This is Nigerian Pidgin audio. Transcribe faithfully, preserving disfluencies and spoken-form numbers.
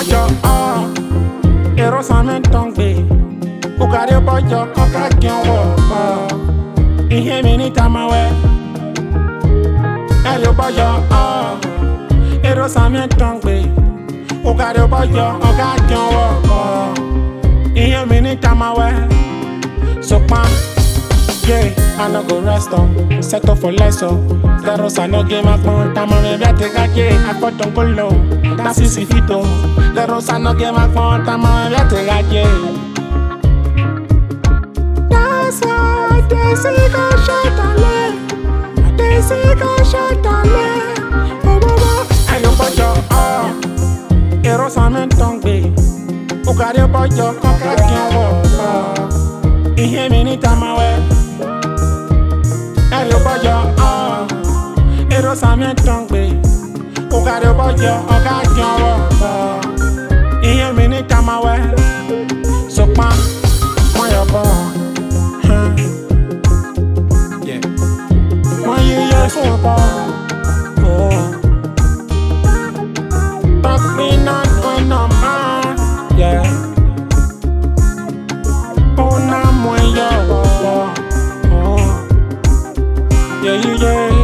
bọ́jọ́ ọ́ èrò sàmì tán gbé òkàdé bọ́jọ́ ọ̀ká kí n wọ̀ ọ́ ìhé mi níta máa wẹ̀ ẹ̀lú bọ́jọ́ ọ́ èrò sàmì tán gbé òkàdé bọ́jọ́ ọ̀ká kí n wọ̀ ọ́ ìhé mi níta máa wẹ̀ sọpá. Yeah, I no go rest on, set up for less on. The rosa no game a pon, tamame vete gaje, I put on colo, that's easy fito. The rosa no game a pon, tamame vete gaje. That's why they say go shut ale, they say go shut ale. Oh oh oh, I no bojo oh, the rosa men tongbe, ukade bojo koka kyo oh, ihe mi ni tamawe. Hello bọ́jọ́ ọ́ èrò sàmì tán gbé òkàdé bọ́jọ́ ọ̀gá kí n wọ̀ ọ́ ìyẹn mi ní kàmáwẹ́ sọpá wọ́n yọ bọ́ wọ́n yí yẹ fún ọ̀pọ̀ tọ́pì náà pín náà máa ó náà mú ẹyọ wọ̀. Yeah, yeah, yeah.